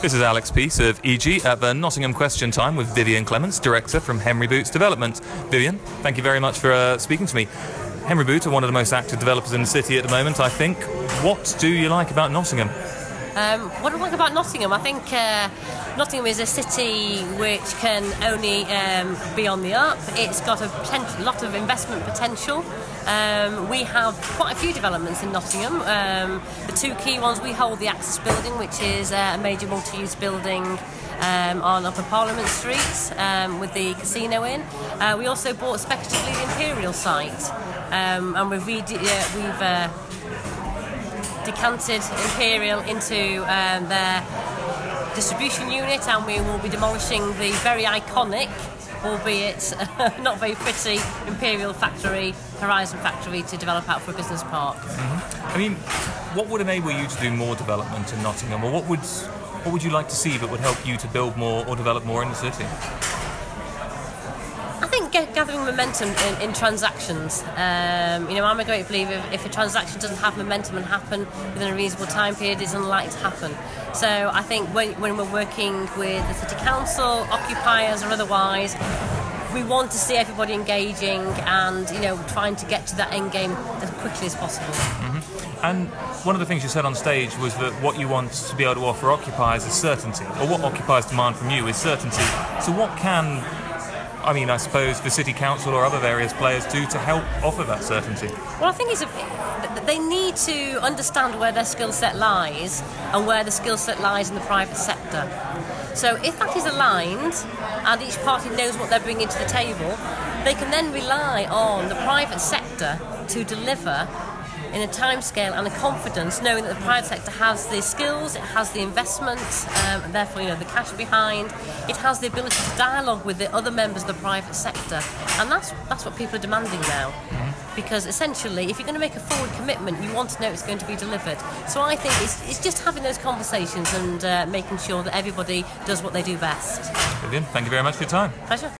This is Alex Peace of EG at the Nottingham Question Time with Vivian Clements, Director from Henry Boot Development. Vivian, thank you very much for speaking to me. Henry Boot are one of the most active developers in the city at the moment, I think. What do you like about Nottingham? What do I like about Nottingham? I think Nottingham is a city which can only be on the up. It's got a lot of investment potential. We have quite a few developments in Nottingham. The two key ones, we hold the Axis building, which is a major multi-use building on Upper Parliament Street with the casino in. We also bought speculatively the Imperial site, and we've decanted Imperial into their distribution unit, and we will be demolishing the very iconic, albeit not very pretty, Imperial factory, Horizon factory, to develop out for a business park. I mean, what would enable you to do more development in Nottingham, or what would you like to see that would help you to build more or develop more in the city? I think gathering momentum in transactions. I'm a great believer if a transaction doesn't have momentum and happen within a reasonable time period, it's unlikely to happen. So I think when we're working with the City Council, occupiers or otherwise, we want to see everybody engaging and trying to get to that end game as quickly as possible. And one of the things you said on stage was that what you want to be able to offer occupiers is certainty, or what occupiers demand from you is certainty. So what can, I suppose, the City Council or other various players do to help offer that certainty? Well, I think they need to understand where their skill set lies and where the skill set lies in the private sector. So if that is aligned and each party knows what they're bringing to the table, they can then rely on the private sector to deliver in a timescale and a confidence, knowing that the private sector has the skills, it has the investments, and therefore the cash behind. It has the ability to dialogue with the other members of the private sector, and that's what people are demanding now. Because essentially, if you're going to make a forward commitment, you want to know it's going to be delivered. So I think it's just having those conversations and making sure that everybody does what they do best. Vivian, thank you very much for your time. Pleasure.